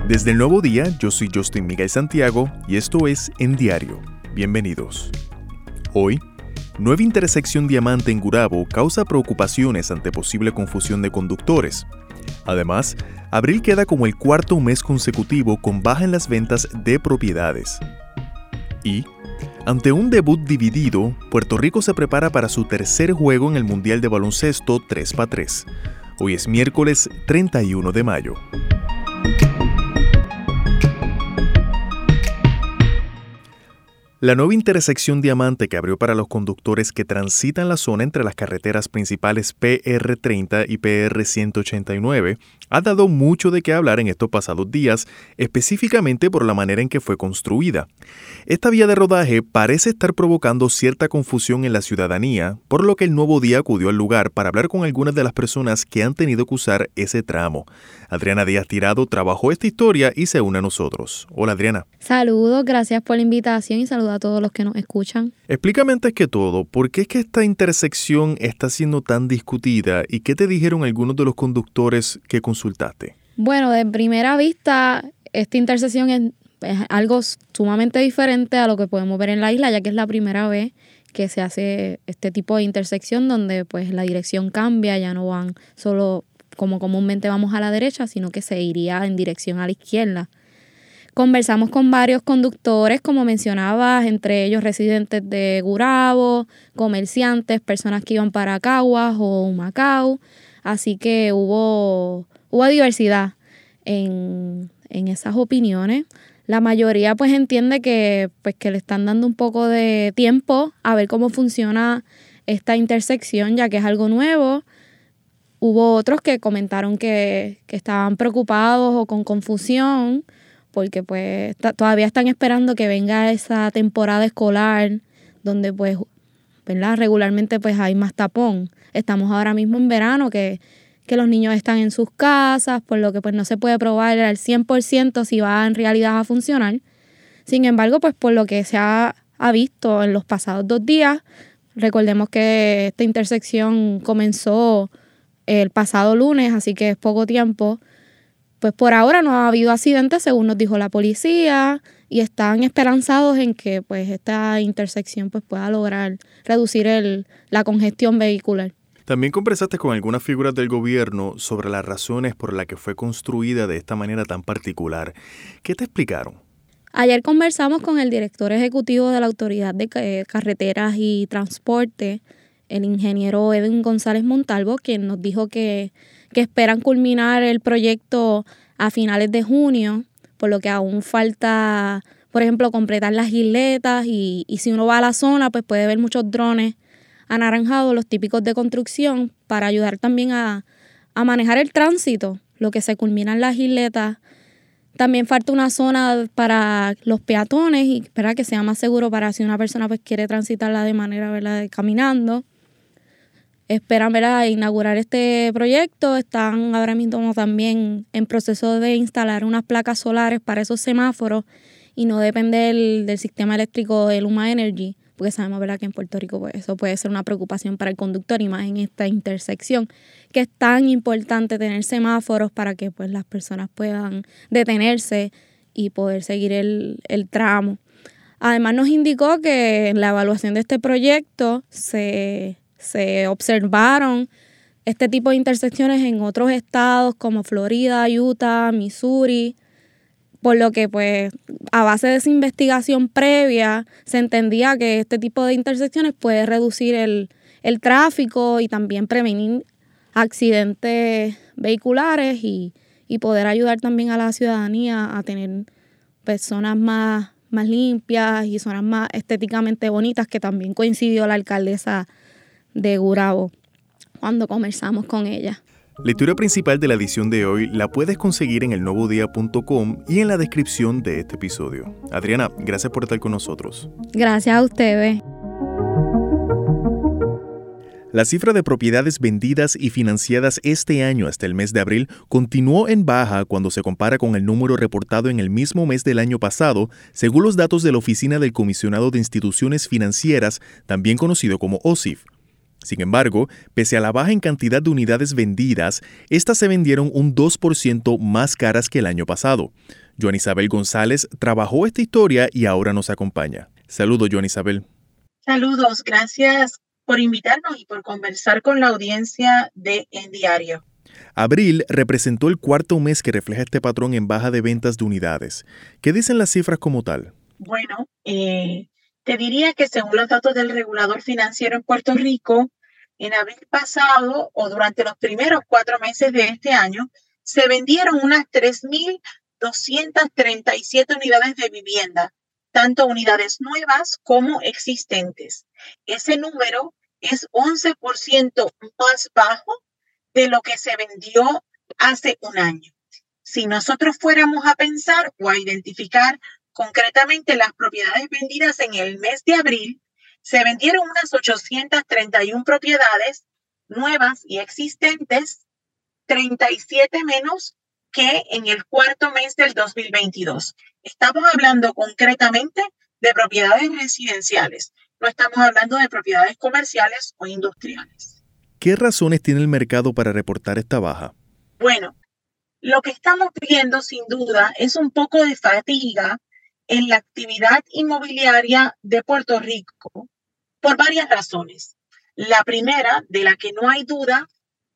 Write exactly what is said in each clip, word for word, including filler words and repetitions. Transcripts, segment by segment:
Desde el Nuevo Día, yo soy Justin Miguel Santiago y esto es En Diario. Bienvenidos. Hoy, nueva intersección Diamante en Gurabo causa preocupaciones ante posible confusión de conductores. Además, abril queda como el cuarto mes consecutivo con baja en las ventas de propiedades. Y, ante un debut dividido, Puerto Rico se prepara para su tercer juego en el Mundial de Baloncesto tres por tres. Hoy es miércoles treinta y uno de mayo. La nueva intersección Diamante que abrió para los conductores que transitan la zona entre las carreteras principales P R treinta y P R ciento ochenta y nueve ha dado mucho de qué hablar en estos pasados días, específicamente por la manera en que fue construida. Esta vía de rodaje parece estar provocando cierta confusión en la ciudadanía, por lo que el Nuevo Día acudió al lugar para hablar con algunas de las personas que han tenido que usar ese tramo. Adriana Díaz Tirado trabajó esta historia y se une a nosotros. Hola, Adriana. Saludos, gracias por la invitación y saludos a todos los que nos escuchan. Explícame antes que todo, ¿por qué es que esta intersección está siendo tan discutida y qué te dijeron algunos de los conductores que consultaste? Bueno, de primera vista, esta intersección es, es algo sumamente diferente a lo que podemos ver en la isla, ya que es la primera vez que se hace este tipo de intersección donde pues la dirección cambia, ya no van solo como comúnmente vamos a la derecha, sino que se iría en dirección a la izquierda. Conversamos con varios conductores, como mencionabas, entre ellos residentes de Gurabo, comerciantes, personas que iban para Caguas o Humacao. Así que hubo, hubo diversidad en, en esas opiniones. La mayoría pues entiende que, pues, que le están dando un poco de tiempo a ver cómo funciona esta intersección, ya que es algo nuevo. Hubo otros que comentaron que, que estaban preocupados o con confusión, porque pues t- todavía están esperando que venga esa temporada escolar donde pues, ¿verdad? Regularmente pues hay más tapón. Estamos ahora mismo en verano que, que los niños están en sus casas, por lo que pues no se puede probar al cien por ciento si va en realidad a funcionar. Sin embargo, pues por lo que se ha, ha visto en los pasados dos días, recordemos que esta intersección comenzó el pasado lunes, así que es poco tiempo. Pues por ahora no ha habido accidentes, según nos dijo la policía, y están esperanzados en que pues esta intersección pues pueda lograr reducir el, la congestión vehicular. También conversaste con algunas figuras del gobierno sobre las razones por las que fue construida de esta manera tan particular. ¿Qué te explicaron? Ayer conversamos con el director ejecutivo de la Autoridad de Carreteras y Transporte, el ingeniero Edwin González Montalvo, quien nos dijo que, que esperan culminar el proyecto a finales de junio, por lo que aún falta, por ejemplo, completar las isletas y, y si uno va a la zona, pues puede ver muchos drones anaranjados, los típicos de construcción, para ayudar también a, a manejar el tránsito, lo que se culmina en las isletas. También falta una zona para los peatones y para que sea más seguro para si una persona pues quiere transitarla de manera, ¿verdad?, caminando. Esperan, ¿verdad?, inaugurar este proyecto. Están ahora mismo también en proceso de instalar unas placas solares para esos semáforos y no depender del, del sistema eléctrico de Luma Energy, porque sabemos, ¿verdad?, que en Puerto Rico pues, eso puede ser una preocupación para el conductor y más en esta intersección, que es tan importante tener semáforos para que pues, las personas puedan detenerse y poder seguir el, el tramo. Además nos indicó que en la evaluación de este proyecto se... Se observaron este tipo de intersecciones en otros estados como Florida, Utah, Missouri, por lo que pues a base de esa investigación previa se entendía que este tipo de intersecciones puede reducir el, el tráfico y también prevenir accidentes vehiculares y, y poder ayudar también a la ciudadanía a tener pues, zonas más, más limpias y zonas más estéticamente bonitas, que también coincidió la alcaldesa de Gurabo cuando conversamos con ella. La historia principal de la edición de hoy la puedes conseguir en el nuevo día punto com y en la descripción de este episodio. Adriana, gracias por estar con nosotros. Gracias a ustedes. La cifra de propiedades vendidas y financiadas este año hasta el mes de abril continuó en baja cuando se compara con el número reportado en el mismo mes del año pasado, según los datos de la Oficina del Comisionado de Instituciones Financieras, también conocido como O S I F. Sin embargo, pese a la baja en cantidad de unidades vendidas, estas se vendieron un dos por ciento más caras que el año pasado. Joan Isabel González trabajó esta historia y ahora nos acompaña. Saludos, Joan Isabel. Saludos, gracias por invitarnos y por conversar con la audiencia de En Diario. Abril representó el cuarto mes que refleja este patrón en baja de ventas de unidades. ¿Qué dicen las cifras como tal? Bueno, eh, te diría que según los datos del regulador financiero en Puerto Rico, en abril pasado o durante los primeros cuatro meses de este año, se vendieron unas tres mil doscientas treinta y siete unidades de vivienda, tanto unidades nuevas como existentes. Ese número es once por ciento más bajo de lo que se vendió hace un año. Si nosotros fuéramos a pensar o a identificar concretamente las propiedades vendidas en el mes de abril, se vendieron unas ochocientas treinta y una propiedades nuevas y existentes, treinta y siete menos que en el cuarto mes del dos mil veintidós. Estamos hablando concretamente de propiedades residenciales, no estamos hablando de propiedades comerciales o industriales. ¿Qué razones tiene el mercado para reportar esta baja? Bueno, lo que estamos viendo sin duda es un poco de fatiga en la actividad inmobiliaria de Puerto Rico por varias razones. La primera, de la que no hay duda,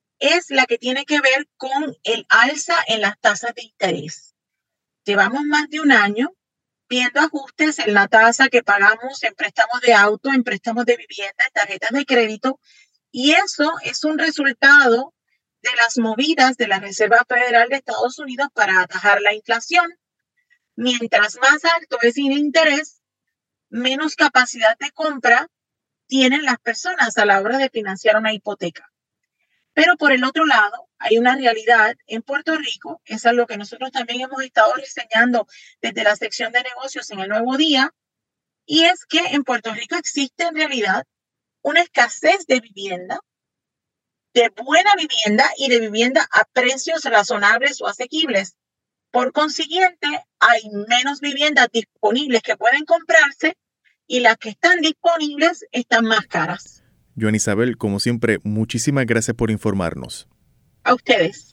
es la que tiene que ver con el alza en las tasas de interés. Llevamos más de un año viendo ajustes en la tasa que pagamos en préstamos de auto, en préstamos de vivienda, en tarjetas de crédito, y eso es un resultado de las movidas de la Reserva Federal de Estados Unidos para atajar la inflación. Mientras más alto es el interés, menos capacidad de compra tienen las personas a la hora de financiar una hipoteca. Pero por el otro lado, hay una realidad en Puerto Rico, es algo que nosotros también hemos estado reseñando desde la sección de negocios en El Nuevo Día, y es que en Puerto Rico existe en realidad una escasez de vivienda, de buena vivienda y de vivienda a precios razonables o asequibles. Por consiguiente, hay menos viviendas disponibles que pueden comprarse y las que están disponibles están más caras. Joan Isabel, como siempre, muchísimas gracias por informarnos. A ustedes.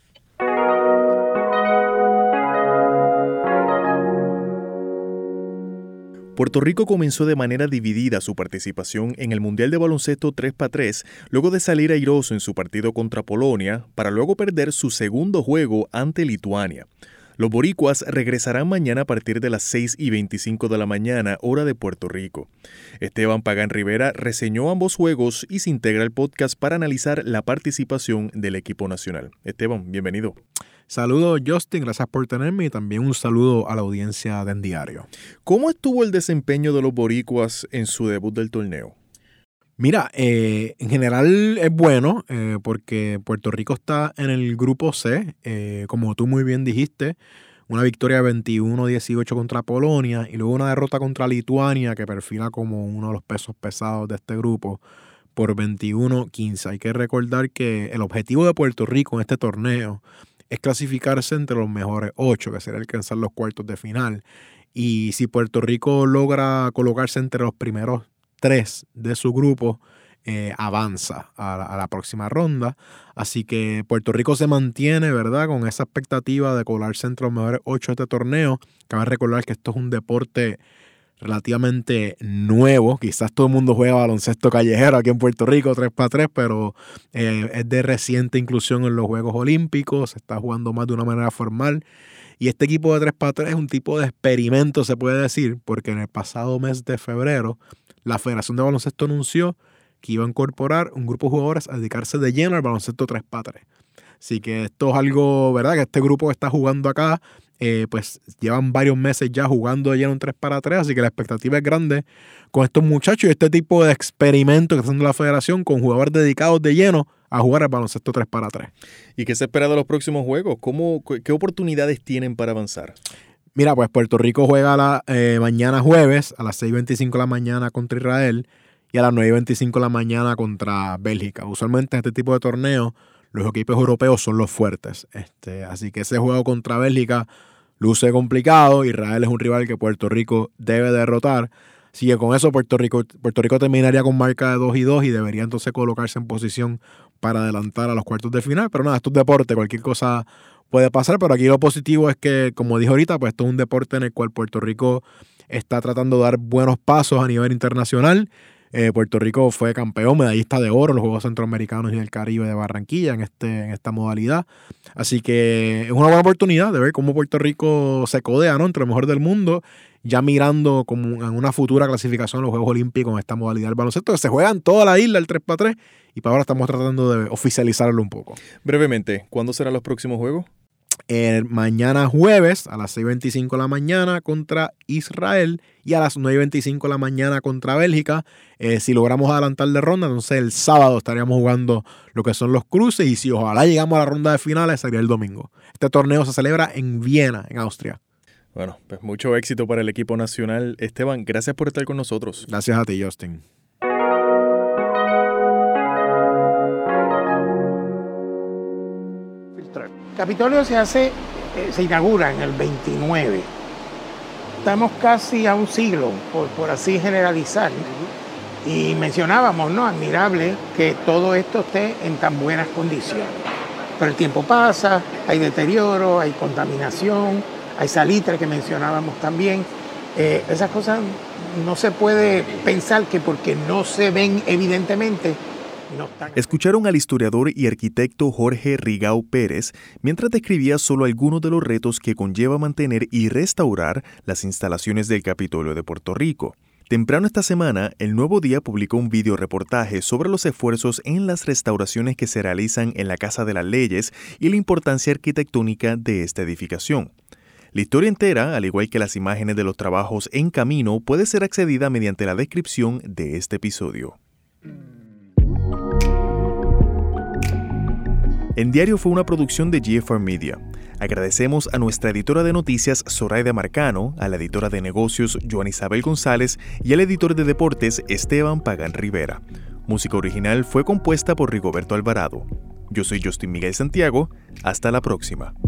Puerto Rico comenzó de manera dividida su participación en el Mundial de Baloncesto tres por tres luego de salir airoso en su partido contra Polonia para luego perder su segundo juego ante Lituania. Los boricuas regresarán mañana a partir de las seis y veinticinco de la mañana, hora de Puerto Rico. Esteban Pagán Rivera reseñó ambos juegos y se integra al podcast para analizar la participación del equipo nacional. Esteban, bienvenido. Saludos, Justin, gracias por tenerme y también un saludo a la audiencia de En Diario. ¿Cómo estuvo el desempeño de los boricuas en su debut del torneo? Mira, eh, en general es bueno eh, porque Puerto Rico está en el grupo C, eh, como tú muy bien dijiste, una victoria veintiuno a dieciocho contra Polonia y luego una derrota contra Lituania que perfila como uno de los pesos pesados de este grupo por veintiuno a quince. Hay que recordar que el objetivo de Puerto Rico en este torneo es clasificarse entre los mejores ocho, que sería alcanzar los cuartos de final. Y si Puerto Rico logra colocarse entre los primeros tres de su grupo, eh, avanza a la, a la próxima ronda. Así que Puerto Rico se mantiene, ¿verdad?, con esa expectativa de colarse entre los mejores ocho de este torneo. Cabe recordar que esto es un deporte relativamente nuevo. Quizás todo el mundo juega baloncesto callejero aquí en Puerto Rico, tres por tres, pero eh, es de reciente inclusión en los Juegos Olímpicos. Se está jugando más de una manera formal. Y este equipo de tres por tres es un tipo de experimento, se puede decir, porque en el pasado mes de febrero la Federación de Baloncesto anunció que iba a incorporar un grupo de jugadores a dedicarse de lleno al baloncesto tres por tres. Así que esto es algo, ¿verdad?, que este grupo que está jugando acá, eh, pues llevan varios meses ya jugando de lleno en tres por tres, así que la expectativa es grande con estos muchachos y este tipo de experimento que está haciendo la Federación con jugadores dedicados de lleno a jugar al baloncesto tres por tres. ¿Y qué se espera de los próximos juegos? ¿Cómo, qué oportunidades tienen para avanzar? Mira, pues Puerto Rico juega la, eh, mañana jueves a las seis y veinticinco de la mañana contra Israel y a las nueve y veinticinco de la mañana contra Bélgica. Usualmente en este tipo de torneos los equipos europeos son los fuertes. Este, así que ese juego contra Bélgica luce complicado. Israel es un rival que Puerto Rico debe derrotar. Así que con eso Puerto Rico, Puerto Rico terminaría con marca de dos y dos y debería entonces colocarse en posición para adelantar a los cuartos de final. Pero nada, esto es deporte, cualquier cosa puede pasar, pero aquí lo positivo es que, como dije ahorita, pues esto es un deporte en el cual Puerto Rico está tratando de dar buenos pasos a nivel internacional. Eh, Puerto Rico fue campeón, medallista de oro en los Juegos Centroamericanos y del Caribe de Barranquilla en, este, en esta modalidad. Así que es una buena oportunidad de ver cómo Puerto Rico se codea, ¿no?, entre lo mejor del mundo, ya mirando como en una futura clasificación a los Juegos Olímpicos en esta modalidad del baloncesto, que se juega en toda la isla el tres para tres, y para ahora estamos tratando de oficializarlo un poco. Brevemente, ¿cuándo serán los próximos juegos? El mañana jueves a las seis y veinticinco de la mañana contra Israel y a las nueve y veinticinco de la mañana contra Bélgica. Eh, si logramos adelantar de ronda, entonces el sábado estaríamos jugando lo que son los cruces, y si ojalá llegamos a la ronda de finales sería el domingo. Este torneo se celebra en Viena, en Austria. Bueno, pues mucho éxito para el equipo nacional. Esteban, gracias por estar con nosotros. Gracias a ti, Justin. Capitolio se hace, eh, se inaugura en el veintinueve. Estamos casi a un siglo, por, por así generalizar. Y mencionábamos, ¿no?, admirable que todo esto esté en tan buenas condiciones. Pero el tiempo pasa, hay deterioro, hay contaminación, hay salitre que mencionábamos también. Eh, esas cosas no se puede pensar que porque no se ven evidentemente, no están. Escucharon al historiador y arquitecto Jorge Rigau Pérez mientras describía solo algunos de los retos que conlleva mantener y restaurar las instalaciones del Capitolio de Puerto Rico. Temprano esta semana, El Nuevo Día publicó un video reportaje sobre los esfuerzos en las restauraciones que se realizan en la Casa de las Leyes y la importancia arquitectónica de esta edificación. La historia entera, al igual que las imágenes de los trabajos en camino, puede ser accedida mediante la descripción de este episodio. En Diario fue una producción de G F R Media. Agradecemos a nuestra editora de noticias Zoraida Marcano, a la editora de negocios Joan Isabel González y al editor de deportes Esteban Pagán Rivera. Música original fue compuesta por Rigoberto Alvarado. Yo soy Justin Miguel Santiago. Hasta la próxima.